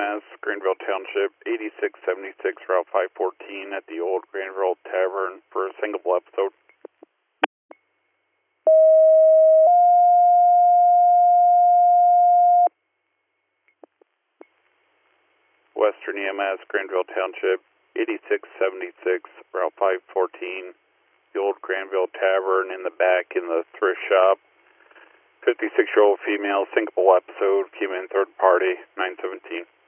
EMS, Greenville Township, 8676 Route 514 at the old Greenville Tavern for a single episode. Western EMS, Greenville Township, 8676 Route 514, the old Greenville Tavern in the back in the thrift shop. 56-year-old female, single episode, came in third party, 917.